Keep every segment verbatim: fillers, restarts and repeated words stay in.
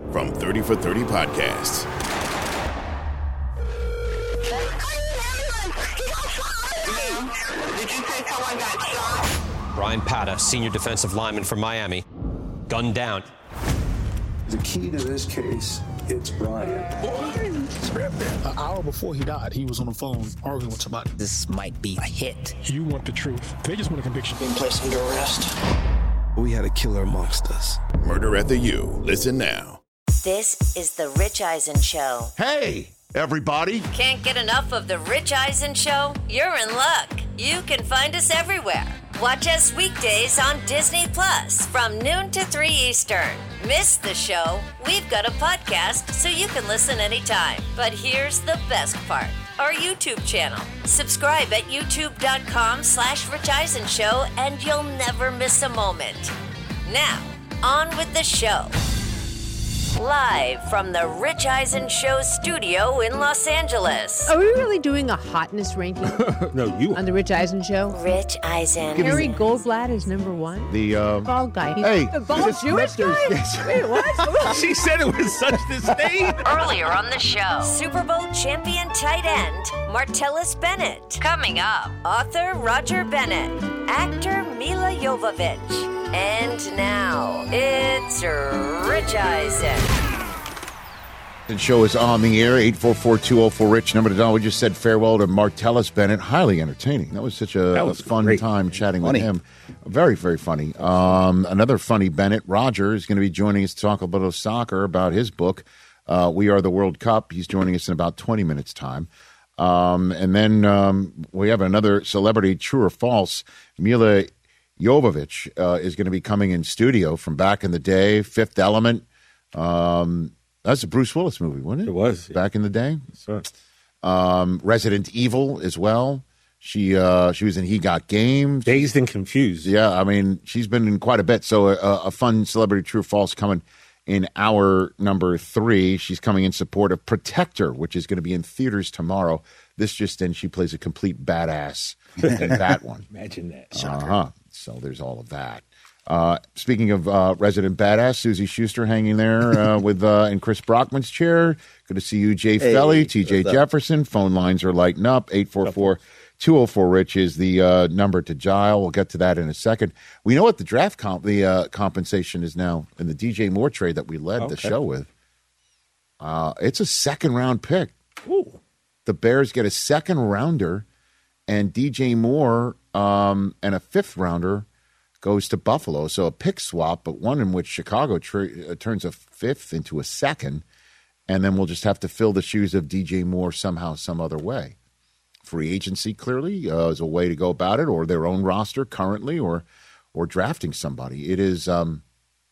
from thirty for thirty Podcasts. Did you say someone got shot? Brian Pata, senior defensive lineman from Miami, gunned down. The key to this case, it's Brian. An hour before he died, he was on the phone arguing with somebody. This might be a hit. You want the truth. They just want a conviction. Being placed under arrest. We had a killer amongst us. Murder at the U. Listen now. This is The Rich Eisen Show. Hey, everybody. Can't get enough of The Rich Eisen Show? You're in luck. You can find us everywhere. Watch us weekdays on Disney Plus from noon to three Eastern. Miss the show? We've got a podcast so you can listen anytime. But here's the best part. Our YouTube channel. Subscribe at youtube.com slash Rich Eisen Show and you'll never miss a moment. Now, on with the show. Live from the Rich Eisen Show studio in Los Angeles. Are we really doing a hotness ranking? No, you. On the Rich Eisen Show? Rich Eisen. Harry Goldblatt is number one. The, uh... bald guy. Hey. The bald Jewish guy? Yes. Wait, what? She said it with such disdain. Earlier on the show, Super Bowl champion tight end Martellus Bennett. Coming up, author Roger Bennett. Actor Milla Jovovich. And now, it's Rich Eisen. The show is on the air, eight four four, two oh four, RICH, number to dial. We just said farewell to Martellus Bennett. Highly entertaining. That was such a, That was a fun great. time chatting Funny. with him. Very, very funny. Um, another funny Bennett, Roger, is going to be joining us to talk a little of soccer about his book, uh, We Are the World Cup. He's joining us in about twenty minutes' time. Um, and then um, we have another celebrity, true or false, Milla Jovovich uh, is going to be coming in studio from back in the day, Fifth Element. Um, that's a Bruce Willis movie, wasn't it? It was. Back in the day. So, Um, Resident Evil as well. She uh, she was in He Got Game. dazed and confused. Yeah, I mean, she's been in quite a bit. So a, a fun celebrity true or false coming in hour number three. She's coming in support of Protector, which is going to be in theaters tomorrow. This just in, she plays a complete badass in that one. Imagine that. Uh-huh. So there's all of that. Uh, speaking of uh, resident badass, Susie Schuster hanging there uh, with uh, in Chris Brockman's chair. Good to see you, Jay Hey, Felly, T J what's up? Jefferson. Phone lines are lighting up. eight four four, two oh four, RICH is the uh, number to dial. We'll get to that in a second. We know what the draft comp, the uh, compensation is now in the D J Moore trade that we led the Okay. show with. Uh, it's a second round pick. Ooh. The Bears get a second rounder, and D J Moore um, and a fifth rounder goes to Buffalo. So a pick swap, but one in which Chicago tra- uh, turns a fifth into a second, and then we'll just have to fill the shoes of D J Moore somehow, some other way. Free agency, clearly, uh, is a way to go about it, or their own roster currently, or or drafting somebody. It is um,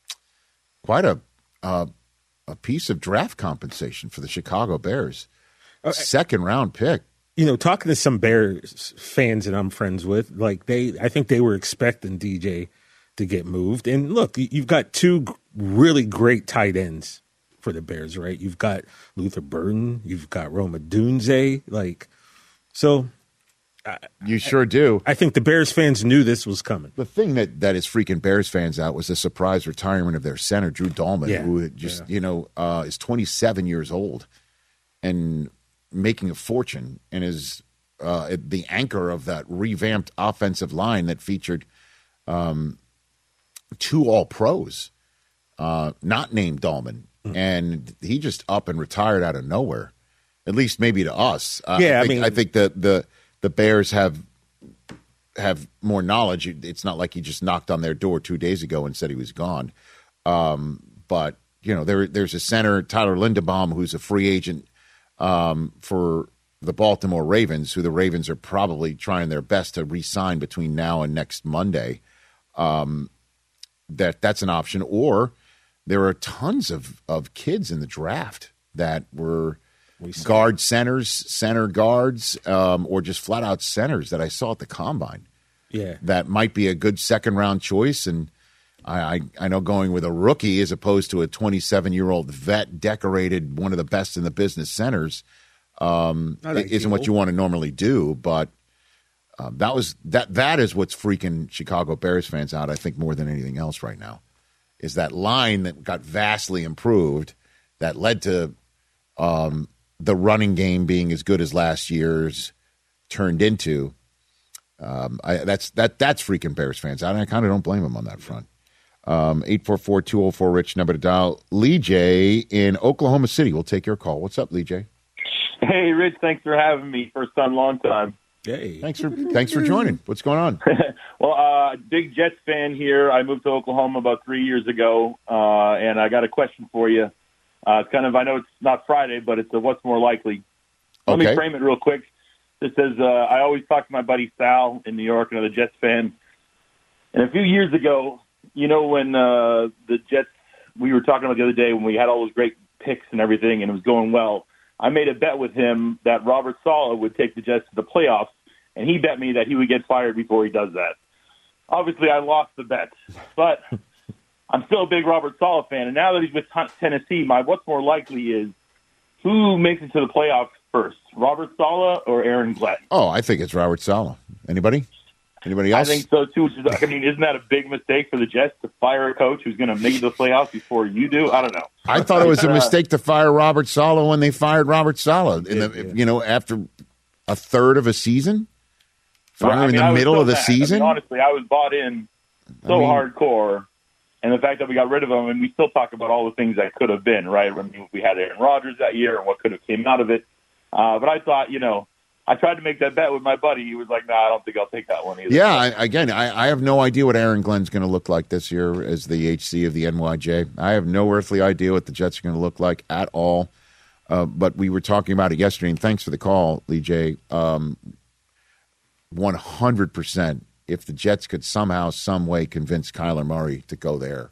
quite a uh, a piece of draft compensation for the Chicago Bears. Second round pick. You know, talking to some Bears fans that I'm friends with, like they, I think they were expecting D J to get moved. And look, you've got two really great tight ends for the Bears, right? You've got Luther Burden, you've got Roma Dunze, like so. You sure do. I think the Bears fans knew this was coming. The thing that, that is freaking Bears fans out was the surprise retirement of their center, Drew Dahlman, Yeah, who just, yeah. you know, uh, is twenty-seven years old and making a fortune and is uh, the anchor of that revamped offensive line that featured um, two All-Pros, uh, not named Dahlman. Mm-hmm. And he just up and retired out of nowhere, at least maybe to us. Uh, Yeah, I I think, mean- I think the, the, the Bears have have more knowledge. It's not like he just knocked on their door two days ago and said he was gone. Um, but, you know, there there's a center, Tyler Linderbaum, who's a free agent um, for the Baltimore Ravens, who the Ravens are probably trying their best to re-sign between now and next Monday. Um, that that's an option. Or there are tons of, of kids in the draft that were guard centers, center guards, um, or just flat-out centers that I saw at the Combine. Yeah. That might be a good second-round choice. And I, I, I know going with a rookie as opposed to a twenty-seven-year-old vet, decorated, one of the best in the business centers, um, Not isn't what ideal. you want to normally do. But um, that was that. That is what's freaking Chicago Bears fans out, I think, more than anything else right now, is that line that got vastly improved. that led to um, the running game being as good as last year's turned into. Um, I, that's that that's freaking Bears fans. I, I kind of don't blame them on that front. Um, eight four four, two oh four, Rich, number to dial. Lee J in Oklahoma City. We'll take your call. What's up, Lee J? Hey, Rich, thanks for having me. First time, long time. Hey. Thanks for thanks for joining. What's going on? Well, uh, big Jets fan here. I moved to Oklahoma about three years ago, uh, and I got a question for you. Uh, it's kind of, I know it's not Friday, but it's a what's more likely. Let Okay. me frame it real quick. This says, uh, I always talk to my buddy Sal in New York, another Jets fan. And a few years ago, you know, when uh, the Jets, we were talking about the other day when we had all those great picks and everything and it was going well, I made a bet with him that Robert Saleh would take the Jets to the playoffs, and he bet me that he would get fired before he does that. Obviously, I lost the bet, but I'm still a big Robert Saleh fan. And now that he's with Tennessee, my what's more likely is who makes it to the playoffs first, Robert Saleh or Aaron Glenn? Oh, I think it's Robert Saleh. Anybody? Anybody else? I think so, too. I mean, isn't that a big mistake for the Jets to fire a coach who's going to make the playoffs before you do? I don't know. I thought it was a mistake to fire Robert Saleh when they fired Robert Saleh. In the, you know, after a third of a season? Fire Right, I in mean, the I was middle so of the mad. season? I mean, honestly, I was bought in so I mean- hardcore. And the fact that we got rid of him, and we still talk about all the things that could have been, right? I mean, we had Aaron Rodgers that year and what could have came out of it. Uh, but I thought, you know, I tried to make that bet with my buddy. He was like, no, nah, I don't think I'll take that one either. Yeah, I, again, I, I have no idea what Aaron Glenn's going to look like this year as the H C of the N Y J. I have no earthly idea what the Jets are going to look like at all. Uh, but we were talking about it yesterday, and thanks for the call, Lee J. Um, one hundred percent. If the Jets could somehow, some way convince Kyler Murray to go there.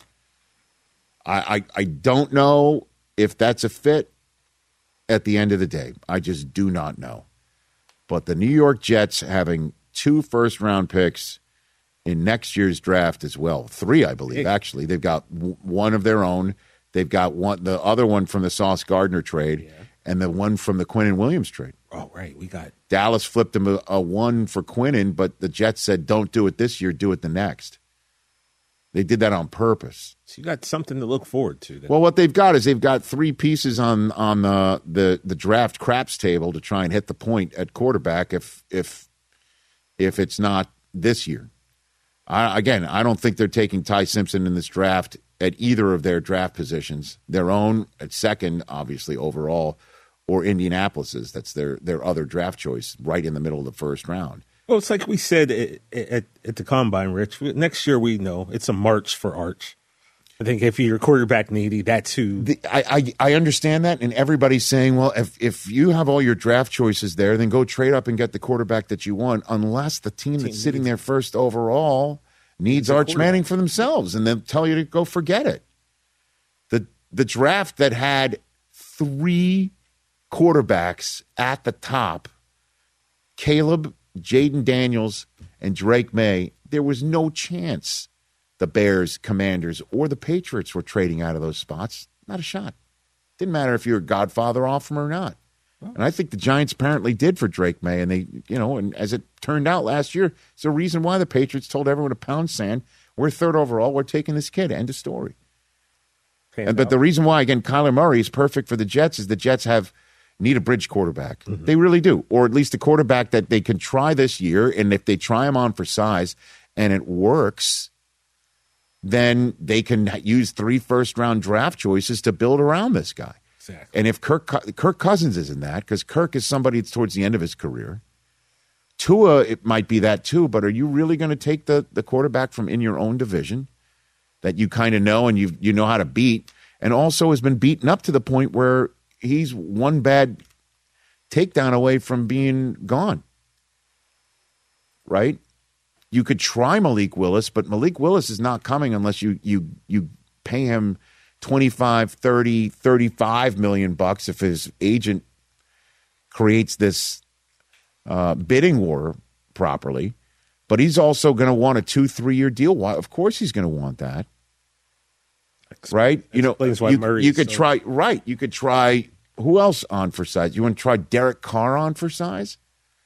I, I, I don't know if that's a fit at the end of the day. I just do not know. But the New York Jets having two first-round picks in next year's draft as well. Three, I believe, actually. They've got w- one of their own. They've got one, the other one from the Sauce Gardner trade, yeah. and the one from the Quinnen Williams trade. Oh, right. We got Dallas flipped them a, a one for Quinnen, but the Jets said, don't do it this year, do it the next. They did that on purpose. So you got something to look forward to. Then. Well, what they've got is they've got three pieces on on the, the the draft craps table to try and hit the point at quarterback if if if it's not this year. I, again, I don't think they're taking Ty Simpson in this draft at either of their draft positions. Their own at second, obviously, overall, or Indianapolis's. That's their, their other draft choice right in the middle of the first round. Well, it's like we said at, at, at the Combine, Rich. Next year, we know it's a march for Arch. I think if you're quarterback needy, that's who. The, I, I I understand that, and everybody's saying, well, if if you have all your draft choices there, then go trade up and get the quarterback that you want, unless the team, team that's sitting there first overall needs Arch Manning for themselves, and they'll tell you to go forget it. The The draft that had three quarterbacks at the top, Caleb, Jaden Daniels, and Drake May, there was no chance the Bears, Commanders, or the Patriots were trading out of those spots. Not a shot. Didn't matter if you were Godfather off them or not. And I think the Giants apparently did for Drake May, and they, you know, and as it turned out last year, it's the reason why the Patriots told everyone to pound sand. We're third overall. We're taking this kid. End of story. And, but the reason why, again, Kyler Murray is perfect for the Jets is the Jets have need a bridge quarterback. Mm-hmm. They really do, or at least a quarterback that they can try this year. And if they try him on for size and it works, then they can use three first-round draft choices to build around this guy. Exactly. And if Kirk Kirk Cousins isn't that, because Kirk is somebody that's towards the end of his career, Tua, it might be that too, but are you really going to take the, the quarterback from in your own division that you kind of know and you you know how to beat, and also has been beaten up to the point where he's one bad takedown away from being gone, right? You could try Malik Willis, but Malik Willis is not coming unless you you you pay him twenty-five, thirty, thirty-five million bucks if his agent creates this uh, bidding war properly. But he's also going to want a two, three-year deal. Why? Of course he's going to want that. Right? You know, you, you could so. try, right, you could try, who else on for size? You want to try Derek Carr on for size?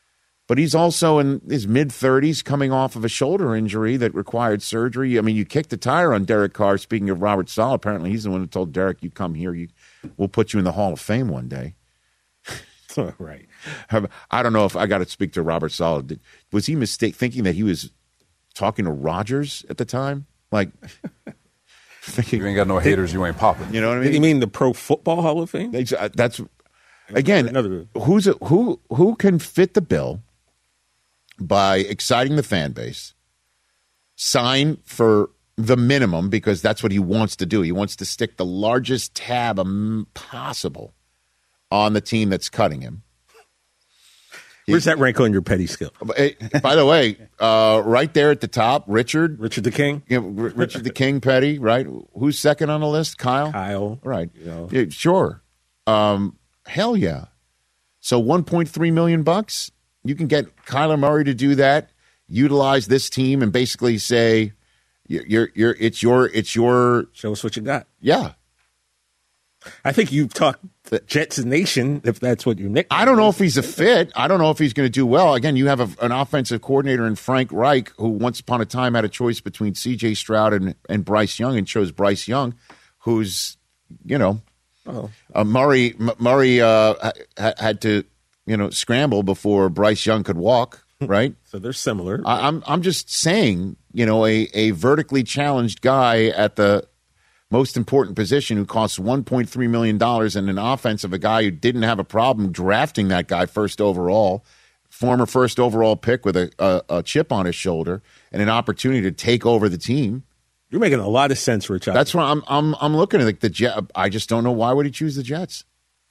but he's also in his mid-thirties coming off of a shoulder injury that required surgery. I mean, you kicked the tire on Derek Carr. Speaking of Robert Saleh, apparently he's the one who told Derek, you come here, you, we'll put you in the Hall of Fame one day. Right. I don't know if I got to speak to Robert Saleh. Did, was he mistake thinking that he was talking to Rodgers at the time? Like, thinking, you ain't got no haters, you ain't popping. You know what I mean? Did you mean the Pro Football Hall of Fame? That's again. Another. Who's a, who? Who can fit the bill by exciting the fan base? Sign for the minimum because that's what he wants to do. He wants to stick the largest tab possible on the team that's cutting him. Where's that rank on your petty skill? By the way, uh, right there at the top, Richard. Richard the King? You know, Richard the King Petty, right? Who's second on the list? Kyle? Kyle. Right. You know. Yeah, sure. Um, hell yeah. So one point three million bucks, you can get Kyler Murray to do that, utilize this team and basically say, you're, you're, you're it's your, it's your. Show us what you got. Yeah. I think you've talked Jets Nation, if that's what your nickname I don't know if he's a fit. I don't know if he's going to do well. Again, you have a, an offensive coordinator in Frank Reich, who once upon a time had a choice between C J Stroud and, and Bryce Young and chose Bryce Young, who's, you know, oh. uh, Murray, M- Murray uh, ha- had to, you know, scramble before Bryce Young could walk, right? So they're similar. I, I'm, I'm just saying, you know, a, a vertically challenged guy at the most important position who costs one point three million dollars and an offense of a guy who didn't have a problem drafting that guy first overall, former first overall pick with a, a, a chip on his shoulder and an opportunity to take over the team. You're making a lot of sense, Rich. That's why I'm I'm I'm looking at like the Jet. I just don't know why would he choose the Jets.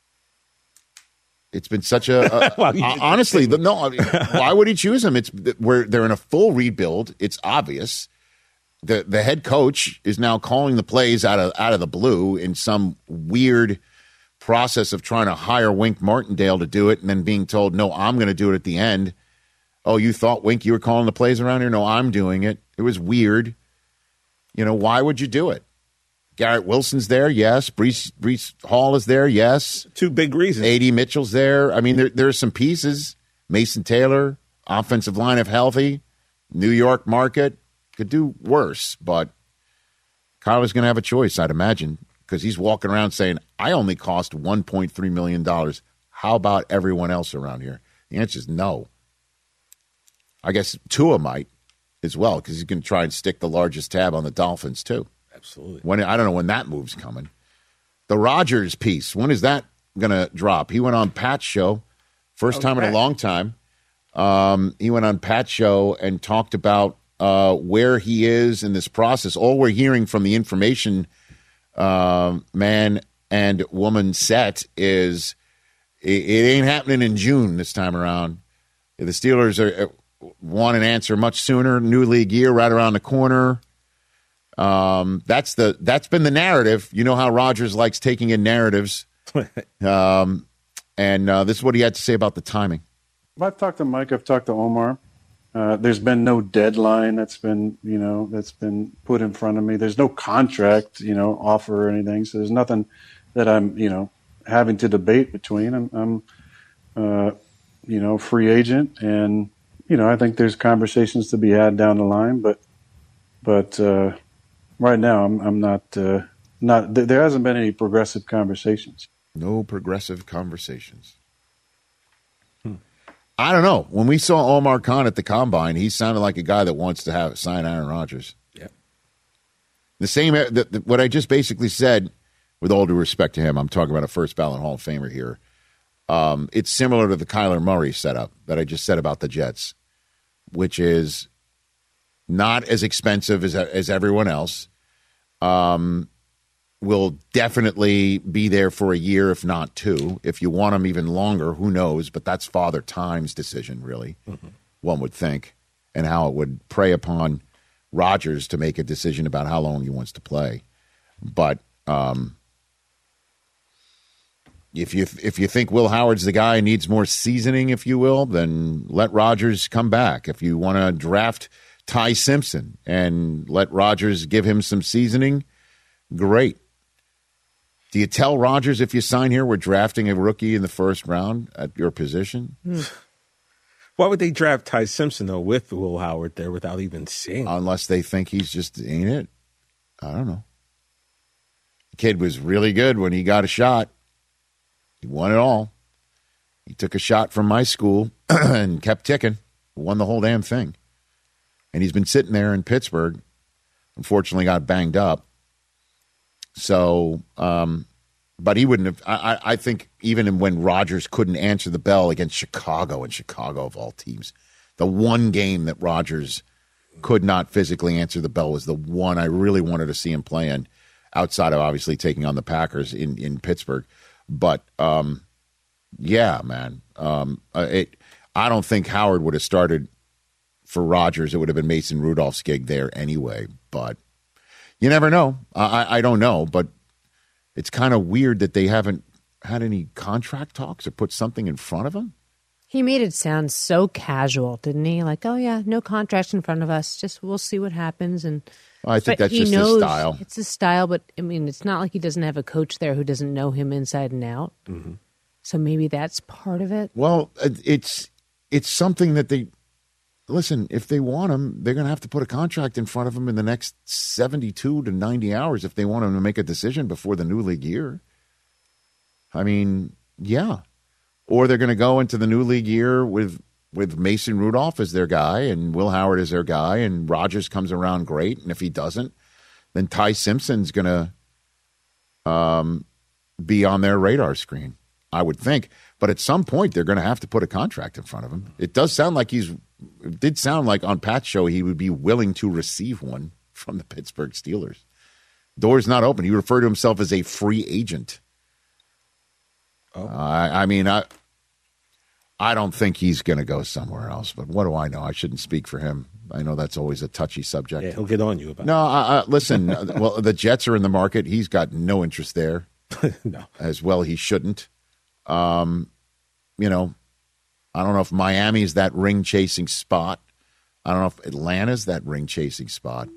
It's been such a, a well, honestly the, no. I mean, why would he choose them? It's where they're in a full rebuild. It's obvious. The the head coach is now calling the plays out of out of the blue in some weird process of trying to hire Wink Martindale to do it and then being told, no, I'm going to do it at the end. Oh, you thought, Wink, you were calling the plays around here? No, I'm doing it. It was weird. You know, why would you do it? Garrett Wilson's there, yes. Breece, Breece Hall is there, yes. Two big reasons. A D Mitchell's there. I mean, there there's some pieces. Mason Taylor, offensive line if healthy. New York market. Could do worse, but Kyler's going to have a choice, I'd imagine, because he's walking around saying, I only cost one point three million dollars. How about everyone else around here? The answer is no. I guess Tua might as well, because he's going to try and stick the largest tab on the Dolphins, too. Absolutely. When I don't know when that move's coming. The Rodgers piece, when is that going to drop? He went on Pat's show, first time okay. in a long time. Um, he went on Pat's show and talked about Uh, where he is in this process. All we're hearing from the information uh, man and woman set is it, it ain't happening in June this time around. The Steelers are, want an answer much sooner. New league year right around the corner. Um, that's the that's been the narrative. You know how Rodgers likes taking in narratives. um, and uh, this is what he had to say about the timing. I've talked to Mike. I've talked to Omar. Uh, there's been no deadline that's been, you know, that's been put in front of me. There's no contract, you know, offer or anything. So there's nothing that I'm, you know, having to debate between. I'm, I'm uh, you know, free agent, and you know, I think there's conversations to be had down the line. But, but uh, right now, I'm, I'm not, uh, not. Th- there hasn't been any progressive conversations. No progressive conversations. I don't know. When we saw Omar Khan at the Combine, he sounded like a guy that wants to have sign Aaron Rodgers. Yeah. The same, the, the, what I just basically said, with all due respect to him, I'm talking about a first ballot Hall of Famer here. Um, it's similar to the Kyler Murray setup that I just said about the Jets, which is not as expensive as as everyone else. Um, will definitely be there for a year, if not two. If you want him even longer, who knows? But that's Father Time's decision, really, mm-hmm. one would think, and how it would prey upon Rodgers to make a decision about how long he wants to play. But um, if you if you think Will Howard's the guy who needs more seasoning, if you will, then let Rodgers come back. If you want to draft Ty Simpson and let Rodgers give him some seasoning, great. Do you tell Rodgers if you sign here we're drafting a rookie in the first round at your position? Why would they draft Ty Simpson, though, with Will Howard there without even seeing him? Unless they think he's just ain't it. I don't know. The kid was really good when he got a shot. He won it all. He took a shot from my school and kept ticking. Won the whole damn thing. And he's been sitting there in Pittsburgh. Unfortunately, got banged up. So, um, but he wouldn't have. I, I think even when Rodgers couldn't answer the bell against Chicago, and Chicago of all teams, the one game that Rodgers could not physically answer the bell was the one I really wanted to see him play in, outside of obviously taking on the Packers in, in Pittsburgh. But, um, yeah, man, um, it. I don't think Howard would have started for Rodgers. It would have been Mason Rudolph's gig there anyway. But you never know. I, I don't know, but it's kind of weird that they haven't had any contract talks or put something in front of him. He made it sound so casual, didn't he? Like, oh, yeah, no contracts in front of us. Just we'll see what happens. And well, I think that's just his style. It's his style, but, I mean, it's not like he doesn't have a coach there who doesn't know him inside and out. Mm-hmm. So maybe that's part of it. Well, it's it's something that they – listen, if they want him, they're going to have to put a contract in front of him in the next seventy-two to ninety hours if they want him to make a decision before the new league year. I mean, yeah. Or they're going to go into the new league year with with Mason Rudolph as their guy and Will Howard as their guy, and Rodgers comes around great. And if he doesn't, then Ty Simpson's going to um, be on their radar screen, I would think. But at some point, they're going to have to put a contract in front of him. It does sound like he's – it did sound like on Pat's show he would be willing to receive one from the Pittsburgh Steelers. Door's not open. He referred to himself as a free agent. Oh. Uh, I, I mean, I I don't think he's going to go somewhere else. But what do I know? I shouldn't speak for him. I know that's always a touchy subject. Yeah, he'll get on you about no, it. No, I, I, listen, well, the Jets are in the market. He's got no interest there. No. As well he shouldn't. Um, you know, I don't know if Miami's that ring-chasing spot. I don't know if Atlanta's that ring-chasing spot.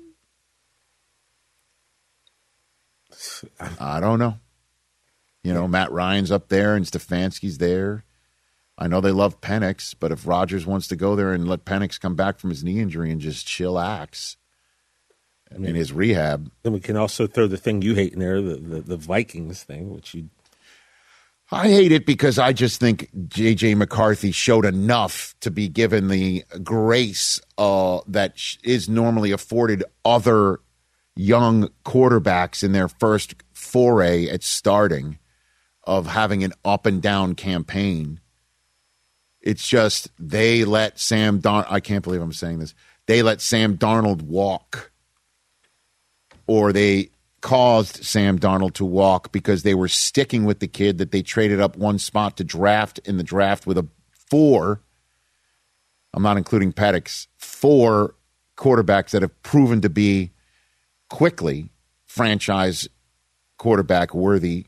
I don't know. You know, Matt Ryan's up there and Stefanski's there. I know they love Penix, but if Rodgers wants to go there and let Penix come back from his knee injury and just chillax I mean, in his rehab. Then we can also throw the thing you hate in there, the, the, the Vikings thing, which you... I hate it because I just think J J McCarthy showed enough to be given the grace uh, that is normally afforded other young quarterbacks in their first foray at starting, of having an up and down campaign. It's just they let Sam Darnold, I can't believe I'm saying this, they let Sam Darnold walk, or they caused Sam Darnold to walk because they were sticking with the kid that they traded up one spot to draft in the draft with a four, I'm not including Penix, four quarterbacks that have proven to be quickly franchise quarterback worthy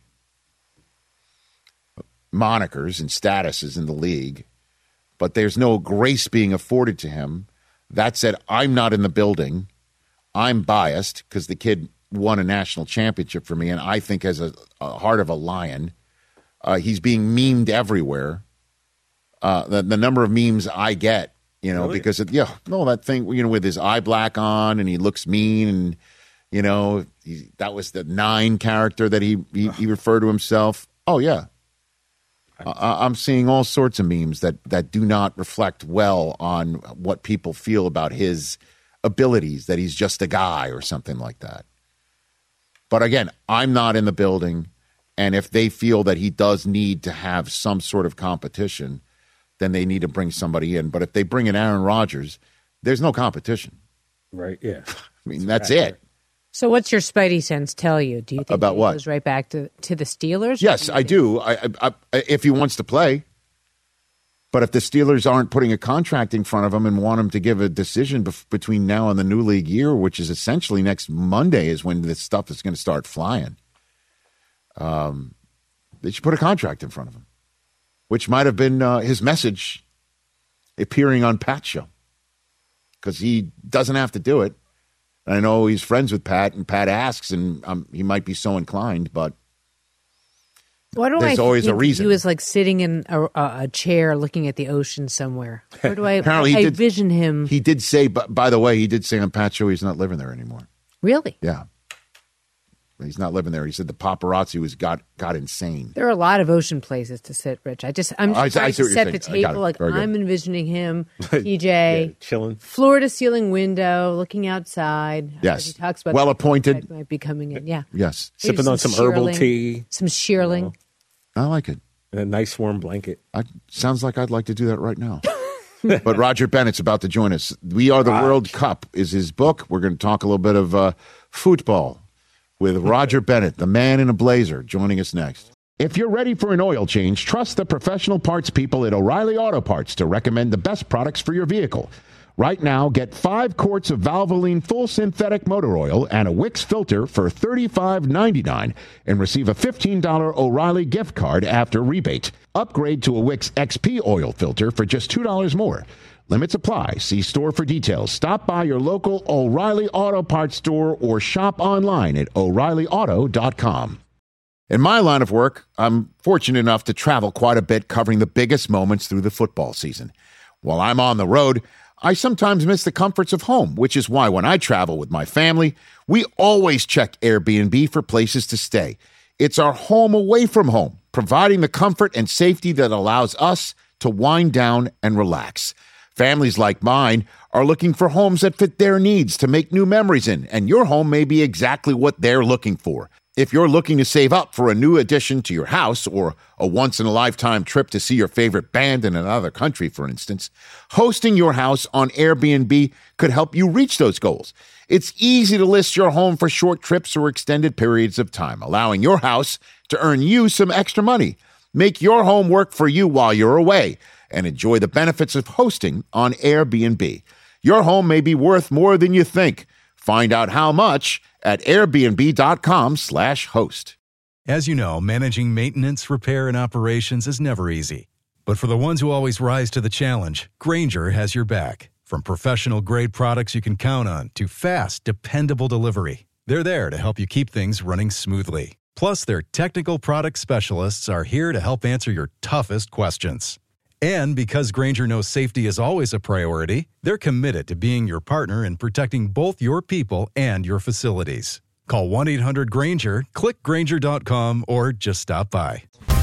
monikers and statuses in the league, but there's no grace being afforded to him. That said, I'm not in the building. I'm biased because the kid won a national championship for me, and I think has a, a heart of a lion. Uh, he's being memed everywhere. Uh, the, the number of memes I get, you know, really? because, of, yeah, no, that thing, you know, with his eye black on and he looks mean, and, you know, he, that was the nine character that he, he, he referred to himself. Oh, yeah. Uh, I'm seeing all sorts of memes that, that do not reflect well on what people feel about his abilities, that he's just a guy or something like that. But again, I'm not in the building, and if they feel that he does need to have some sort of competition, then they need to bring somebody in. But if they bring in Aaron Rodgers, there's no competition. Right, yeah. I mean, that's it. So what's your spidey sense tell you? Do you think about he what? goes right back to, to the Steelers? Yes, I do. I, I, I, if he wants to play. But if the Steelers aren't putting a contract in front of him and want him to give a decision bef- between now and the new league year, which is essentially next Monday is when this stuff is going to start flying, um, they should put a contract in front of him, which might have been uh, his message appearing on Pat's show, because he doesn't have to do it. I know he's friends with Pat, and Pat asks, and um, he might be so inclined, but Why do there's I always a think reason. He was like sitting in a, a, a chair looking at the ocean somewhere. Where do I, Apparently I he did, vision him? He did say, but by the way, he did say on Pat's show he's not living there anymore. Really? Yeah. He's not living there. He said the paparazzi was got got insane. There are a lot of ocean places to sit, Rich. I just I'm just I- I trying see to what set you're the saying. I got table. it. Like Very good. I'm envisioning him, P J, Yeah, chilling. floor to ceiling window, looking outside. Yes. As he talks about Well the appointed. that might be coming in. Yeah. Yes. Maybe Sipping on some herbal shearling. tea. Some shearling. I like it. And a nice warm blanket. I, sounds like I'd like to do that right now. But Roger Bennett's about to join us. We Are the Raj. World Cup is his book. We're going to talk a little bit of uh, football with Roger Bennett, the man in a blazer, joining us next. If you're ready for an oil change, trust the professional parts people at O'Reilly Auto Parts to recommend the best products for your vehicle. Right now, get five quarts of Valvoline full synthetic motor oil and a Wix filter for thirty-five ninety-nine and receive a fifteen dollars O'Reilly gift card after rebate. Upgrade to a Wix X P oil filter for just two dollars more. Limits apply. See store for details. Stop by your local O'Reilly Auto Parts store or shop online at O'Reilly Auto dot com. In my line of work, I'm fortunate enough to travel quite a bit covering the biggest moments through the football season. While I'm on the road, I sometimes miss the comforts of home, which is why when I travel with my family, we always check Airbnb for places to stay. It's our home away from home, providing the comfort and safety that allows us to wind down and relax. Families like mine are looking for homes that fit their needs to make new memories in, and your home may be exactly what they're looking for. If you're looking to save up for a new addition to your house or a once-in-a-lifetime trip to see your favorite band in another country, for instance, hosting your house on Airbnb could help you reach those goals. It's easy to list your home for short trips or extended periods of time, allowing your house to earn you some extra money. Make your home work for you while you're away and enjoy the benefits of hosting on Airbnb. Your home may be worth more than you think. Find out how much at airbnb.com slash host. As you know, managing maintenance, repair, and operations is never easy. But for the ones who always rise to the challenge, Grainger has your back. From professional-grade products you can count on to fast, dependable delivery, they're there to help you keep things running smoothly. Plus, their technical product specialists are here to help answer your toughest questions. And because Grainger knows safety is always a priority, they're committed to being your partner in protecting both your people and your facilities. Call one eight hundred Grainger, click Grainger dot com, or just stop by.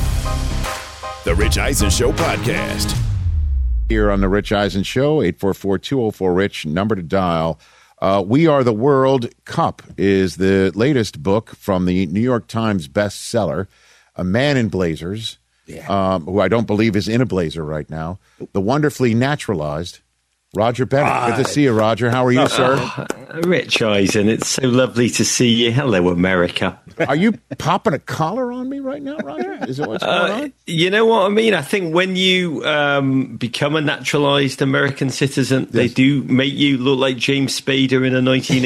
The Rich Eisen Show podcast. Here on The Rich Eisen Show, eight four four, two oh four, RICH, number to dial. Uh, We Are the World Cup is the latest book from the New York Times bestseller, A Man in Blazers. Yeah. Um, who I don't believe is in a blazer right now, the wonderfully naturalized Roger Bennett. Uh, Good to see you, Roger. How are you, uh, sir? Uh, Rich Eisen, it's so lovely to see you. Hello, America. Are you popping a collar on me right now, Roger? Is it what's going uh, on? You know what I mean? I think when you um, become a naturalized American citizen, yes. they do make you look like James Spader in a nineteen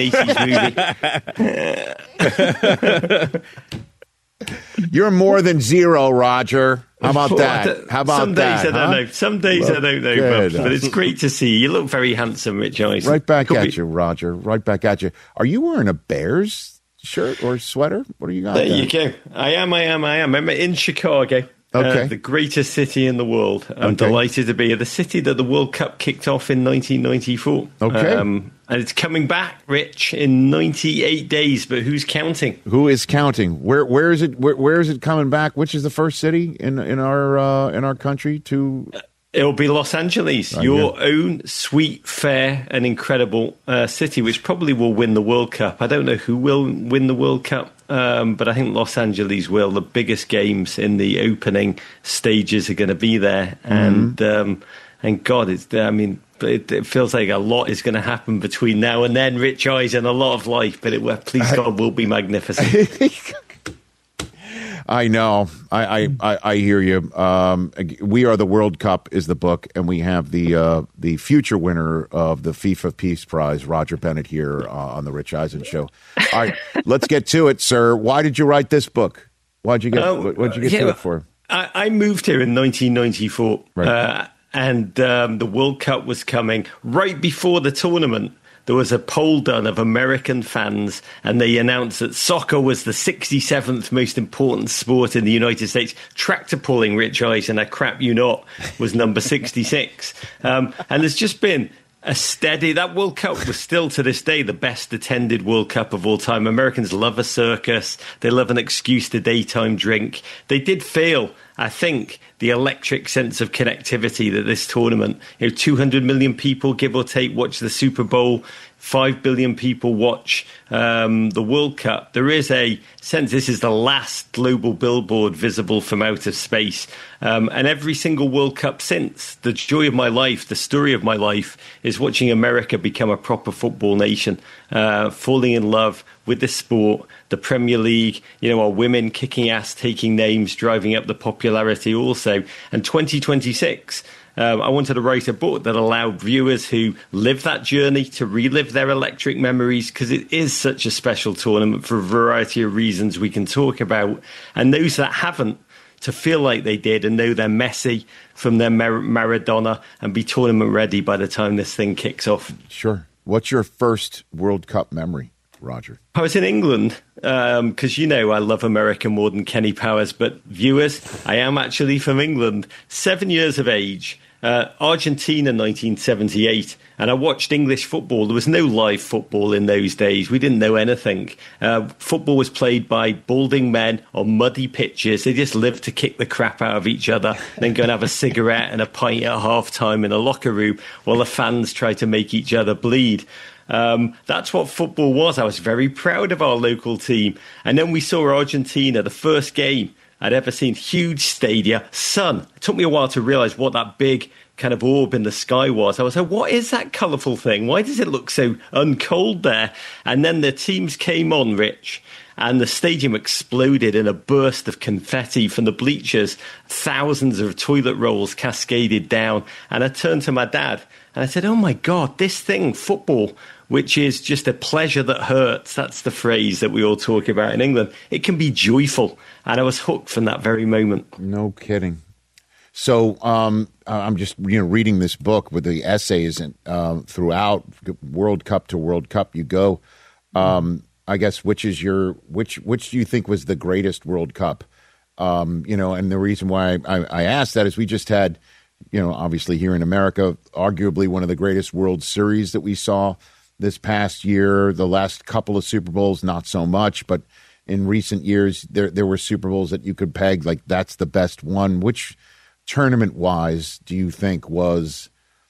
eighties movie. You're more than zero, Roger. How about that? How about Some that? days I don't huh? know. Some days well, I don't know, Bob, but it's great to see you. You look very handsome, Rich Eisen. Right back Could at be... you, Roger. Right back at you. Are you wearing a Bears shirt or sweater? What do you got there? There you go. I am, I am, I am. I'm in Chicago. Okay. Uh, the greatest city in the world. I'm okay. delighted to be here. The city that the World Cup kicked off in nineteen ninety-four. Okay. Um, and it's coming back, Rich, in ninety-eight days. But who's counting? Who is counting? Where Where is it? Where, where is it coming back? Which is the first city in in our uh, in our country to? Uh, It'll be Los Angeles, your own sweet, fair, and incredible uh, city, which probably will win the World Cup. I don't know who will win the World Cup, um, but I think Los Angeles will. The biggest games in the opening stages are going to be there, mm-hmm. and um, and God, it's I mean, it, it feels like a lot is going to happen between now and then. Rich Eisen, a lot of life, but it please God will be magnificent. I know. I, I, I hear you. Um, We Are the World Cup is the book, and we have the uh, the future winner of the FIFA Peace Prize, Roger Bennett, here uh, on the Rich Eisen Show. All right, let's get to it, sir. Why did you write this book? Why'd you get? Uh, what'd you get yeah, to it for? I, I moved here in nineteen ninety-four, right. uh, and um, the World Cup was coming right before the tournament. there was a poll done of American fans, and they announced that soccer was the sixty-seventh most important sport in the United States. Tractor pulling, Rich Eisen, I crap you not, was number sixty-six. Um, and there's just been a steady, that World Cup was still to this day the best attended World Cup of all time. Americans love a circus. They love an excuse to daytime drink. They did feel, I think, the electric sense of connectivity that this tournament, you know, two hundred million people, give or take, watch the Super Bowl. Five billion people watch um, the World Cup. There is a sense this is the last global billboard visible from outer space. Um, and every single World Cup since, the joy of my life, the story of my life, is watching America become a proper football nation, uh, falling in love with the sport, the Premier League, you know, our women kicking ass, taking names, driving up the popularity also. And twenty twenty-six... Um, I wanted to write a book that allowed viewers who live that journey to relive their electric memories, because it is such a special tournament for a variety of reasons we can talk about. And those that haven't, to feel like they did and know they're Messi from their Mar- Maradona and be tournament ready by the time this thing kicks off. Sure. What's your first World Cup memory, Roger? I was in England because, um, you know, I love America more than Kenny Powers. But viewers, I am actually from England, seven years of age. Uh, Argentina, nineteen seventy-eight, and I watched English football. There was no live football in those days. We didn't know anything. Uh, football was played by balding men on muddy pitches. They just lived to kick the crap out of each other, then go and have a cigarette and a pint at half-time in a locker room while the fans tried to make each other bleed. Um, that's what football was. I was very proud of our local team. And then we saw Argentina, the first game I'd ever seen, huge stadia, sun. It took me a while to realise what that big kind of orb in the sky was. I was like, what is that colourful thing? Why does it look so uncold there? And then the teams came on, Rich, and the stadium exploded in a burst of confetti from the bleachers. Thousands of toilet rolls cascaded down. And I turned to my dad and I said, oh my God, this thing, football, which is just a pleasure that hurts. That's the phrase that we all talk about in England. It can be joyful. And I was hooked from that very moment. No kidding. So um, I'm just you know reading this book with the essays and uh, throughout World Cup to World Cup you go. Um, I guess which is your which which do you think was the greatest World Cup? Um, you know, and the reason why I, I asked that is we just had, you know, obviously here in America, arguably one of the greatest World Series that we saw this past year. The last couple of Super Bowls, not so much, but in recent years, there there were Super Bowls that you could peg like that's the best one. Which tournament-wise do you think was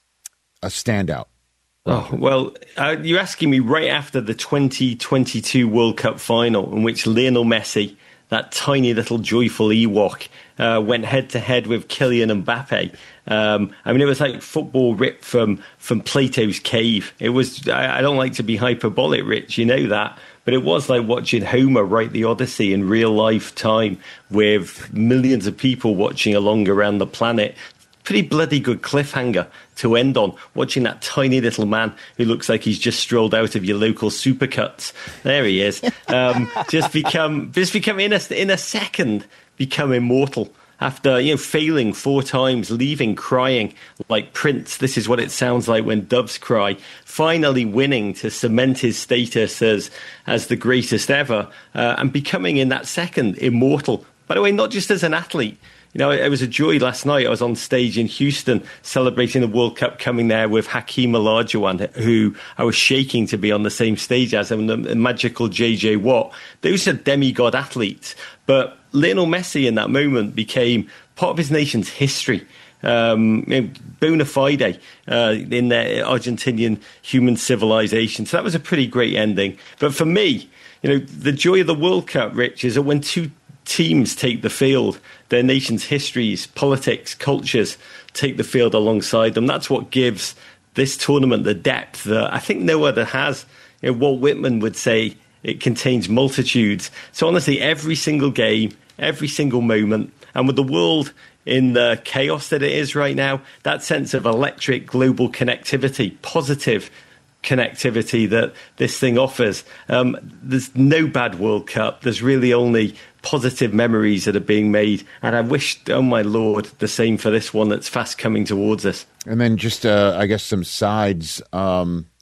a standout? Oh, well, uh, you're asking me right after the twenty twenty-two World Cup final, in which Lionel Messi, that tiny little joyful Ewok, uh, went head-to-head with Kylian Mbappe. Um, I mean, it was like football ripped from, from Plato's cave. It was. I, I don't like to be hyperbolic, Rich, you know that. But it was like watching Homer write the Odyssey in real life time with millions of people watching along around the planet. Pretty bloody good cliffhanger to end on, watching that tiny little man who looks like he's just strolled out of your local Supercuts. There he is. Um, just become, just become in a, in a second, become immortal. After, you know, failing four times, leaving, crying like Prince. This is what it sounds like when doves cry. Finally winning to cement his status as as the greatest ever, uh, and becoming in that second immortal. By the way, not just as an athlete. You know, it was a joy last night. I was on stage in Houston celebrating the World Cup, coming there with Hakeem Olajuwon, who I was shaking to be on the same stage as, and the magical J J Watt. Those are demigod athletes. But Lionel Messi in that moment became part of his nation's history, um, you know, bona fide uh, in their Argentinian human civilization. So that was a pretty great ending. But for me, you know, the joy of the World Cup, Rich, is that when two teams take the field, their nation's histories, politics, cultures take the field alongside them. That's what gives this tournament the depth that I think no other has. You know, Walt Whitman would say it contains multitudes. So honestly, every single game, every single moment, and with the world in the chaos that it is right now, that sense of electric global connectivity, positive connectivity that this thing offers, um, there's no bad World Cup. There's really only positive memories that are being made. And I wish, oh my Lord, the same for this one that's fast coming towards us. And then just, uh, I guess, some sides. Um,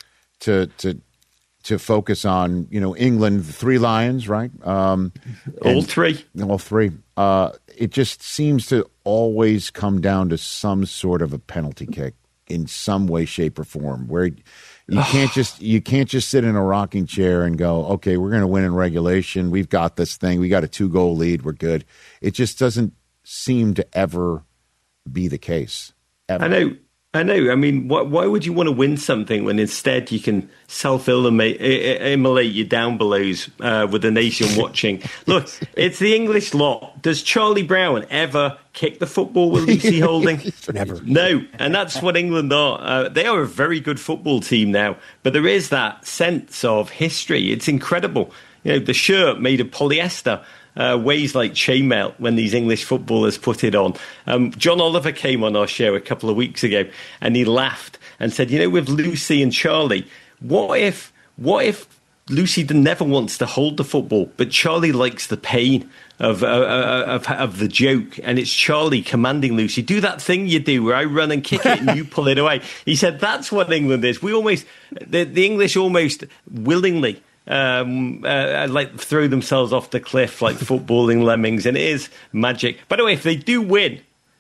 to to to focus on, you know, England, the three Lions, right? Um, all three, all three. Uh, it just seems to always come down to some sort of a penalty kick in some way, shape, or form, where you can't just you can't just sit in a rocking chair and go, okay, we're going to win in regulation. We've got this thing. We got a two goal lead. We're good. It just doesn't seem to ever be the case. Ever. I know. I know. I mean, why, why would you want to win something when instead you can self-immolate your down belows uh, with the nation watching? Look, it's the English lot. Does Charlie Brown ever kick the football with Lucy Holding? Never. No. And that's what England are. Uh, they are a very good football team now. But there is that sense of history. It's incredible. You know, the shirt made of polyester Uh, weighs like chainmail when these English footballers put it on. Um, John Oliver came on our show a couple of weeks ago and he laughed and said, you know, with Lucy and Charlie, what if what if Lucy never wants to hold the football, but Charlie likes the pain of, uh, of, of the joke, and it's Charlie commanding Lucy, do that thing you do where I run and kick it and you pull it away. He said that's what England is. We almost, the, the English almost willingly Um, uh, like throw themselves off the cliff like footballing lemmings, and it is magic. By the way, if they do win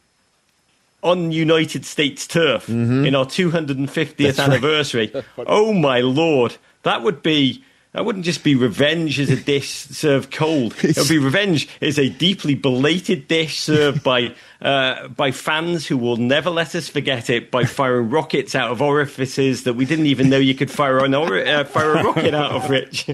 on United States turf mm-hmm. in our two hundred fiftieth That's anniversary, right. Oh my Lord, that would be that wouldn't just be revenge as a dish served cold. It would be revenge as a deeply belated dish served by uh, by fans who will never let us forget it by firing rockets out of orifices that we didn't even know you could fire an or- uh, fire a rocket out of, Rich.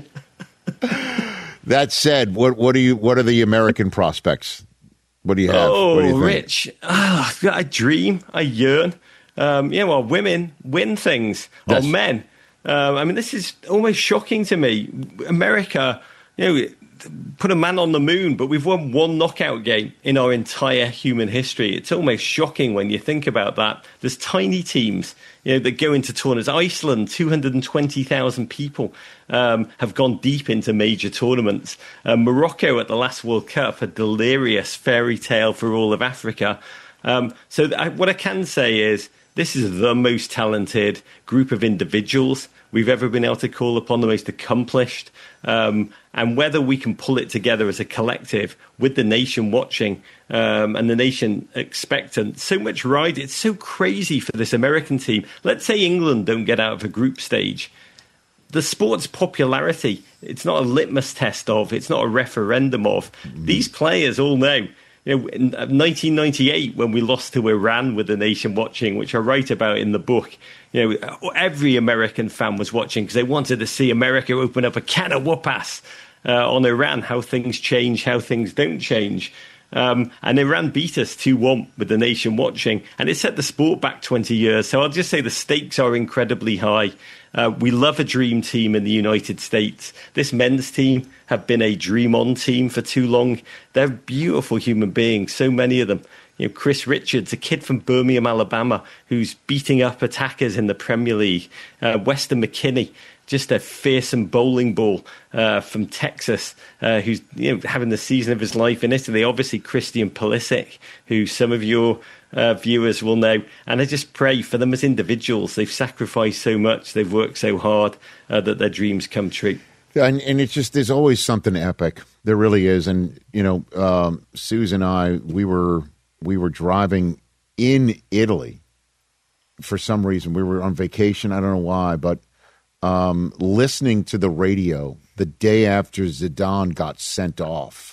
That said, what what do you what are the American prospects? What do you have? Oh, what do you think? Rich, oh, I dream, I yearn. Um, yeah, well, women win things, or men. Um, I mean, this is almost shocking to me. America, you know, put a man on the moon, but we've won one knockout game in our entire human history. It's almost shocking when you think about that. There's tiny teams, you know, that go into tournaments. Iceland, two hundred twenty thousand people um, have gone deep into major tournaments. Uh, Morocco at the last World Cup, a delirious fairy tale for all of Africa. Um, so I, what I can say is, this is the most talented group of individuals we've ever been able to call upon, the most accomplished. Um, and whether we can pull it together as a collective with the nation watching um, and the nation expectant. So much ride. It's so crazy for this American team. Let's say England don't get out of a group stage. The sport's popularity, it's not a litmus test of, it's not a referendum of. Mm-hmm. These players all know. You know, in nineteen ninety-eight, when we lost to Iran with the nation watching, which I write about in the book, you know, every American fan was watching because they wanted to see America open up a can of whoop-ass uh, on Iran, how things change, how things don't change. Um, and Iran beat us two one with the nation watching, and it set the sport back twenty years. So I'll just say the stakes are incredibly high. Uh, we love a dream team in the United States. This men's team have been a dream-on team for too long. They're beautiful human beings, so many of them. You know, Chris Richards, a kid from Birmingham, Alabama, who's beating up attackers in the Premier League. Uh, Weston McKinney, just a fearsome bowling ball uh, from Texas, uh, who's you know having the season of his life in Italy. Obviously, Christian Pulisic, who some of your uh, viewers will know. And I just pray for them as individuals. They've sacrificed so much. They've worked so hard uh, that their dreams come true. Yeah, and, and it's just, there's always something epic. There really is. And, you know, um, Susan and I, we were, we were driving in Italy for some reason. We were on vacation. I don't know why, but um, listening to the radio the day after Zidane got sent off.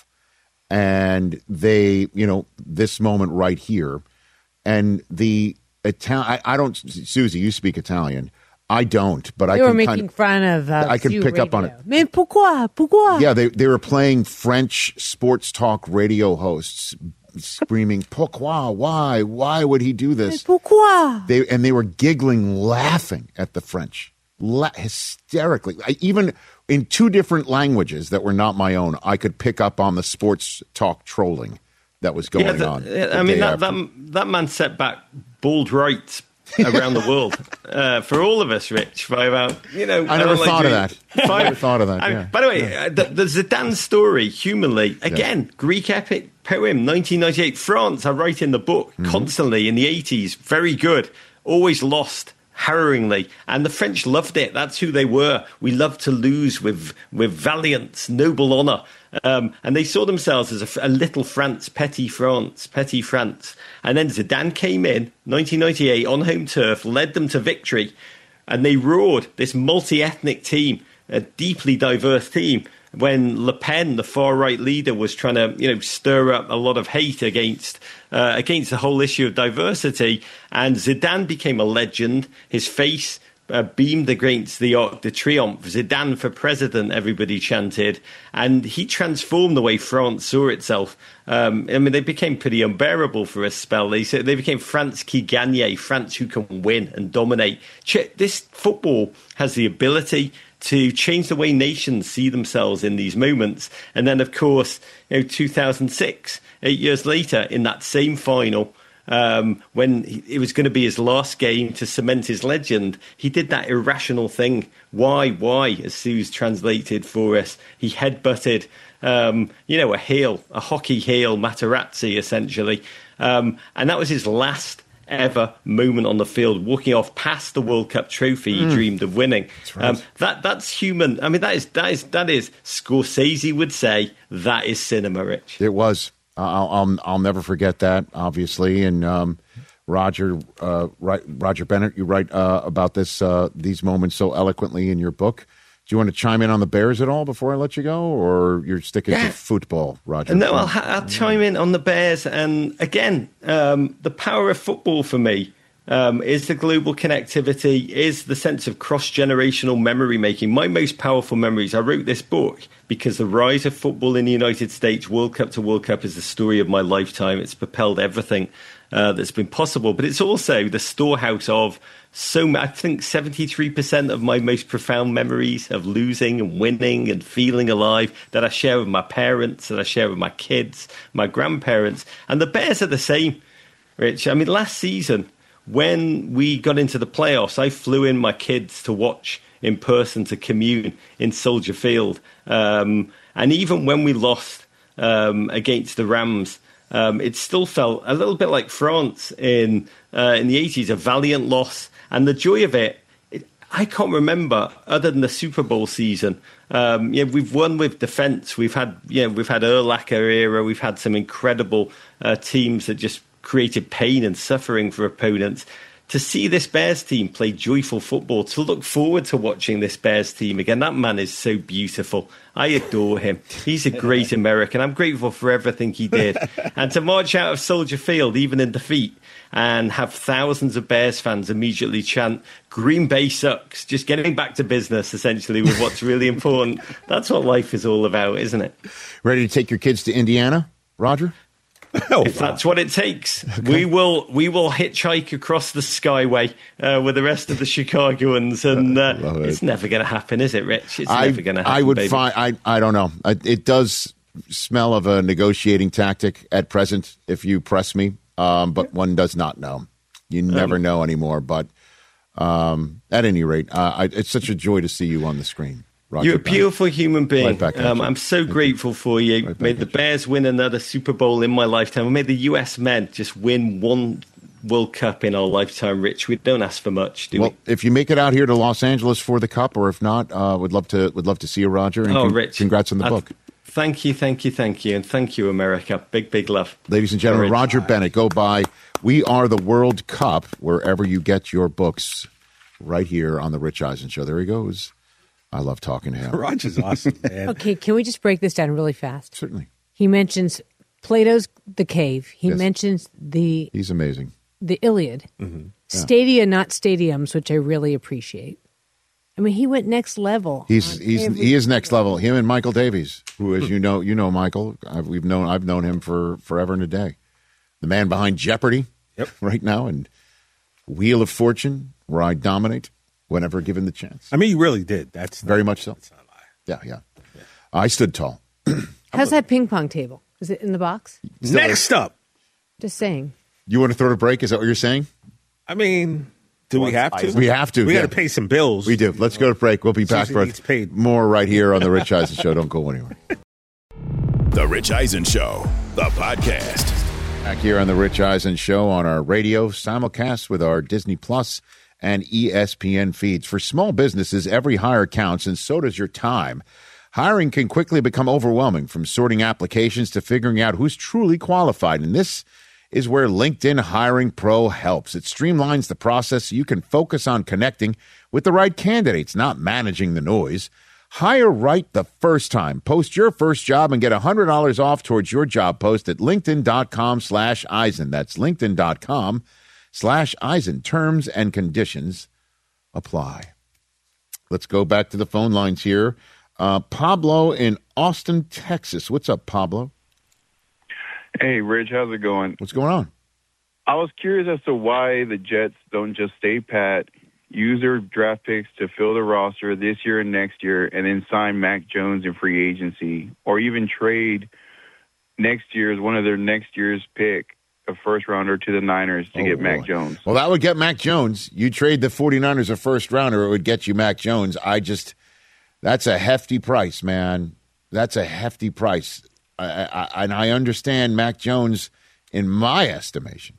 And they, you know, this moment right here. And the Italian, I, I don't, Susie, you speak Italian. I don't, but they I can. They were making kind of, fun of. Uh, I can pick radio. up on it. Mais pourquoi? Pourquoi? Yeah, they they were playing French sports talk radio hosts screaming, "Pourquoi? Why? Why would he do this? Mais pourquoi?" They and they were giggling, laughing at the French, La- hysterically. I, even in two different languages that were not my own, I could pick up on the sports talk trolling that was going yeah, the, on. I mean, that, that that man set back bald rights around the world uh, for all of us, Rich. By about you know, I never I thought of that. Five, I never thought of that. I yeah. mean, by the way, yeah. uh, the, the Zidane story, humanly, again, yeah. Greek epic poem, nineteen ninety-eight. France, I write in the book mm-hmm. constantly in the eighties. Very good. Always lost. harrowingly. And the French loved it. That's who they were. We love to lose with with valiance, noble honour. Um, and they saw themselves as a, a little France, petit France, petit France. And then Zidane came in, nineteen ninety-eight, on home turf, led them to victory. And they roared, this multi-ethnic team, a deeply diverse team, when Le Pen, the far-right leader, was trying to, you know, stir up a lot of hate against uh, against the whole issue of diversity. And Zidane became a legend. His face uh, beamed against the Arc de Triomphe. Zidane for president, everybody chanted. And he transformed the way France saw itself. Um, I mean, they became pretty unbearable for a spell. They they became France qui gagne, France who can win and dominate. This football has the ability to change the way nations see themselves in these moments. And then, of course, you know, two thousand six, eight years later, in that same final, um, when it was going to be his last game to cement his legend, he did that irrational thing. Why, why, as Sue's translated for us, he headbutted, um, you know, a heel, a hockey heel, Materazzi, essentially. Um, and that was his last ever moment on the field, walking off past the World Cup trophy he mm. dreamed of winning. That's, right. um, that that's human. I mean, that is that is that is Scorsese would say that is cinema, Rich. It was. I'll I'll, I'll never forget that, obviously. And um, Roger, uh, right, Roger Bennett, you write uh, about this uh, these moments so eloquently in your book. Do you want to chime in on the Bears at all before I let you go, or you're sticking yeah. to football, Roger? No, I'll, I'll chime in on the Bears. And again, um, the power of football for me um, is the global connectivity, is the sense of cross-generational memory making. My most powerful memories, I wrote this book because the rise of football in the United States, World Cup to World Cup, is the story of my lifetime. It's propelled everything uh, that's been possible. But it's also the storehouse of So I think seventy-three percent of my most profound memories of losing and winning and feeling alive that I share with my parents, that I share with my kids, my grandparents. And the Bears are the same, Rich. I mean, last season, when we got into the playoffs, I flew in my kids to watch in person, to commune in Soldier Field. Um, and even when we lost um, against the Rams, um, it still felt a little bit like France in uh, in the eighties, a valiant loss. And the joy of it, it, I can't remember other than the Super Bowl season. Um, yeah, we've won with defense. We've had, yeah, we've had Urlacher era. We've had some incredible uh, teams that just created pain and suffering for opponents. To see this Bears team play joyful football, to look forward to watching this Bears team again, that man is so beautiful. I adore him. He's a great American. I'm grateful for everything he did. And to march out of Soldier Field, even in defeat, and have thousands of Bears fans immediately chant, Green Bay sucks, just getting back to business, essentially, with what's really important. That's what life is all about, isn't it? Ready to take your kids to Indiana, Roger? Oh, if that's what it takes, okay. we will we will hitchhike across the Skyway uh, with the rest of the Chicagoans, and uh, it. it's never going to happen, is it, Rich? It's I, never going to happen. I would baby. find. I I don't know. I, it does smell of a negotiating tactic at present, if you press me. Um, but one does not know. You never um, know anymore. But um, at any rate, uh, I, it's such a joy to see you on the screen. Roger You're a beautiful Bennett. human being. Right um, I'm so Thank grateful you. for you. Right May the Bears you. win another Super Bowl in my lifetime. May the U S men just win one World Cup in our lifetime, Rich. We don't ask for much, do well, we? If you make it out here to Los Angeles for the Cup, or if not, uh, would love to would love to see you, Roger. And oh, con- Rich. Congrats on the I'd, book. Thank you, thank you, thank you. And thank you, America. Big, big love. Ladies and gentlemen, Roger Bennett. Go by We Are the World Cup, wherever you get your books, right here on The Rich Eisen Show. There he goes. I love talking to him. Roger's awesome, man. Okay, can we just break this down really fast? Certainly. He mentions Plato's The Cave. He yes. mentions the... He's amazing. The Iliad. Mm-hmm. Yeah. Stadia, not stadiums, which I really appreciate. I mean, he went next level. He's he's every- he is next level. Him and Michael Davies, who, as you know, you know Michael. I've, we've known I've known him for forever and a day. The man behind Jeopardy, yep. right now, and Wheel of Fortune, where I dominate whenever given the chance. I mean, you really did. That's very not, much so. That's not a lie. Yeah, yeah, yeah. I stood tall. How's that ping pong table? Is it in the box? Still Next up. Just saying. You want to throw a break? Is that what you're saying? I mean, do we have to? We have to. We yeah. got to pay some bills. We do. Let's go to break. We'll be back for paid. more right here on The Rich Eisen Show. Don't go anywhere. The Rich Eisen Show, the podcast. Back here on The Rich Eisen Show on our radio simulcast with our Disney Plus and E S P N feeds. For small businesses, every hire counts, and so does your time. Hiring can quickly become overwhelming, from sorting applications to figuring out who's truly qualified. And this is where LinkedIn Hiring Pro helps. It streamlines the process so you can focus on connecting with the right candidates, not managing the noise. Hire right the first time. Post your first job and get one hundred dollars off towards your job post at linkedin.com slash Eisen. That's linkedin.com slash Eisen. Terms and conditions apply. Let's go back to the phone lines here. Uh, Pablo in Austin, Texas. What's up, Pablo? Hey, Rich, how's it going? What's going on? I was curious as to why the Jets don't just stay pat, use their draft picks to fill the roster this year and next year, and then sign Mac Jones in free agency, or even trade next year's, one of their next year's pick, a first-rounder to the Niners to Oh, get boy. Mac Jones. Well, that would get Mac Jones. You trade the 49ers a first-rounder, it would get you Mac Jones. I just... That's a hefty price, man. That's a hefty price. I, I, and I understand Mac Jones, in my estimation,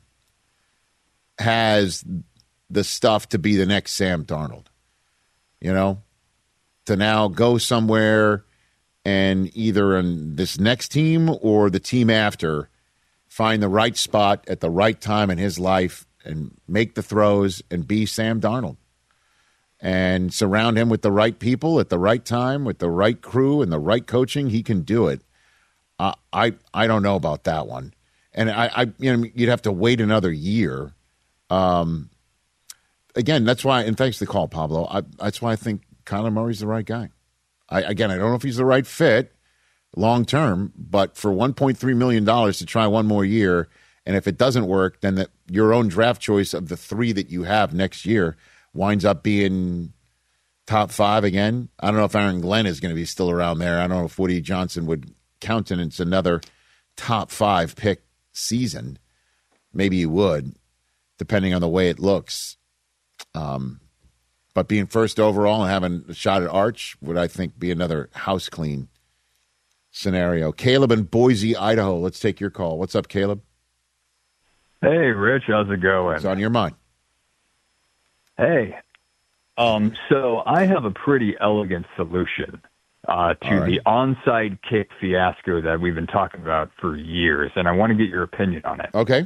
has the stuff to be the next Sam Darnold. You know, to now go somewhere and either in this next team or the team after find the right spot at the right time in his life and make the throws and be Sam Darnold. And surround him with the right people at the right time, with the right crew and the right coaching, he can do it. Uh, I I don't know about that one, and I, I you know you'd have to wait another year. Um, again, that's why. And thanks for the call, Pablo. I, that's why I think Kyler Murray's the right guy. I again, I don't know if he's the right fit long term, but for one point three million dollars to try one more year, and if it doesn't work, then that your own draft choice of the three that you have next year winds up being top five again. I don't know if Aaron Glenn is going to be still around there. I don't know if Woody Johnson would countenance another top five pick season. Maybe he would, depending on the way it looks. Um, but being first overall and having a shot at Arch would, I think, be another house clean scenario. Caleb in Boise, Idaho. Let's take your call. What's up, Caleb? Hey, Rich. How's it going? What's on your mind? Hey, um, so I have a pretty elegant solution uh, to right. the onside kick fiasco that we've been talking about for years, and I want to get your opinion on it. Okay.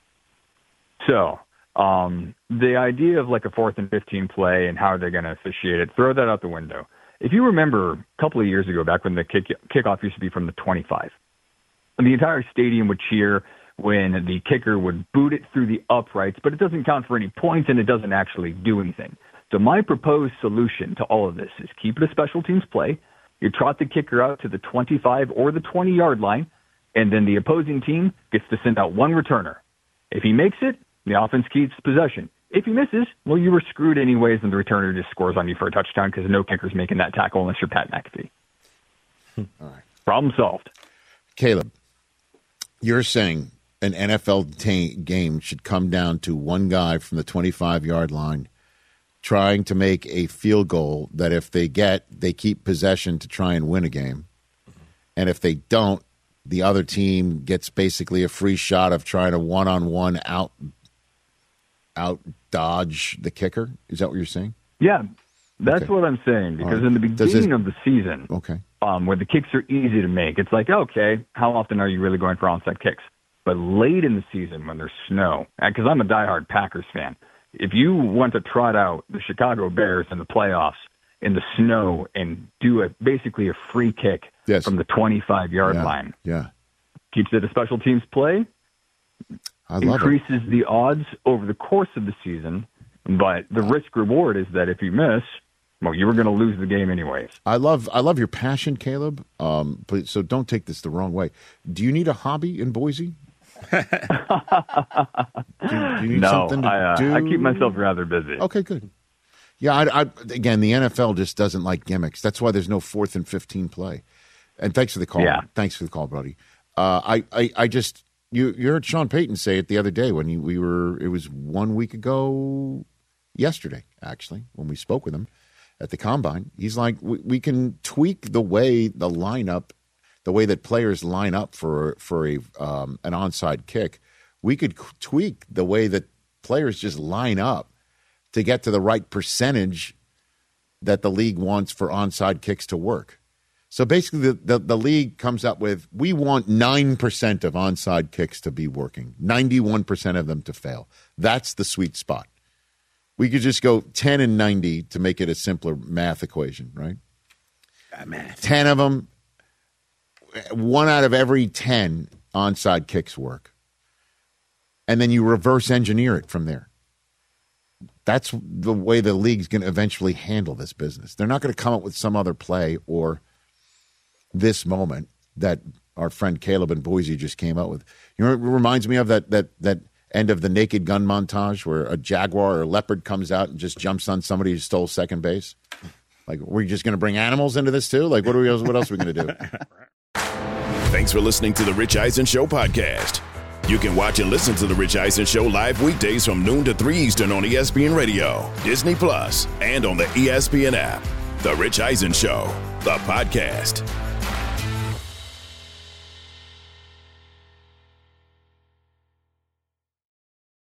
So um, the idea of like a fourth and fifteen play and how they're going to officiate it, throw that out the window. If you remember a couple of years ago, back when the kick, kickoff used to be from the twenty-five, and the entire stadium would cheer when the kicker would boot it through the uprights, but it doesn't count for any points and it doesn't actually do anything. So my proposed solution to all of this is keep it a special teams play. You trot the kicker out to the twenty-five or the twenty-yard line, and then the opposing team gets to send out one returner. If he makes it, the offense keeps possession. If he misses, well, you were screwed anyways, and the returner just scores on you for a touchdown because no kicker's making that tackle unless you're Pat McAfee. All right. Problem solved. Caleb, you're saying an N F L t- game should come down to one guy from the twenty-five-yard line trying to make a field goal that if they get, they keep possession to try and win a game. And if they don't, the other team gets basically a free shot of trying to one-on-one out out dodge the kicker. Is that what you're saying? Yeah, that's Okay. what I'm saying. Because right. in the Does beginning this- of the season, Okay. um, where the kicks are easy to make, it's like, okay, how often are you really going for onside kicks? But late in the season when there's snow, because I'm a diehard Packers fan, if you want to trot out the Chicago Bears in the playoffs in the snow and do a basically a free kick Yes. from the twenty-five-yard Yeah. line, Yeah. keeps it a special teams play, I love it. increases the odds over the course of the season, but the risk-reward is that if you miss, well, you were going to lose the game anyways. I love I love your passion, Caleb. Um, but so don't take this the wrong way. Do you need a hobby in Boise? do, you, do you need no, something to I, uh, do? I keep myself rather busy. Okay, good. Yeah, I, I, again, the N F L just doesn't like gimmicks. That's why there's no fourth and fifteen play. And thanks for the call. Yeah. Thanks for the call, buddy. Uh, I, I, I just you you heard Sean Payton say it the other day when he, we were. It was one week ago, yesterday actually, when we spoke with him at the Combine. He's like, we, we can tweak the way the lineup, the way that players line up for for a um, an onside kick. We could tweak the way that players just line up to get to the right percentage that the league wants for onside kicks to work. So basically, the, the, the league comes up with, we want nine percent of onside kicks to be working, ninety-one percent of them to fail. That's the sweet spot. We could just go ten and ninety to make it a simpler math equation, right? Uh, math. ten of them, one out of every ten onside kicks work. And then you reverse engineer it from there. That's the way the league's going to eventually handle this business. They're not going to come up with some other play or this moment that our friend Caleb in Boise just came up with. You know, it reminds me of that that that end of the Naked Gun montage where a jaguar or a leopard comes out and just jumps on somebody who stole second base. Like, we're just going to bring animals into this too? Like, what are we? What else are we going to do? Thanks for listening to the Rich Eisen Show podcast. You can watch and listen to the Rich Eisen Show live weekdays from noon to three Eastern on E S P N Radio, Disney Plus, and on the E S P N app. The Rich Eisen Show, the podcast.